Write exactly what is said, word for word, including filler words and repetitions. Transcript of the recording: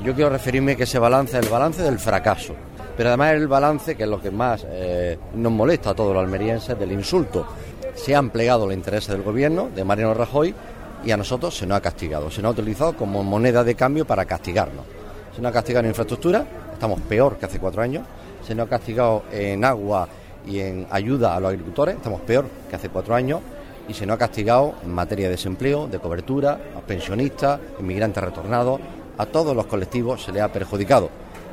yo quiero referirme que ese balance es el balance del fracaso, pero además es el balance que es lo que más eh, nos molesta a todos los almerienses, del insulto. Se han plegado los intereses del gobierno, de Mariano Rajoy, y a nosotros se nos ha castigado, se nos ha utilizado como moneda de cambio para castigarnos. Se nos ha castigado en infraestructura, estamos peor que hace cuatro años, se nos ha castigado en agua y en ayuda a los agricultores, estamos peor que hace cuatro años, y se nos ha castigado en materia de desempleo, de cobertura, a pensionistas, inmigrantes retornados, a todos los colectivos se les ha perjudicado.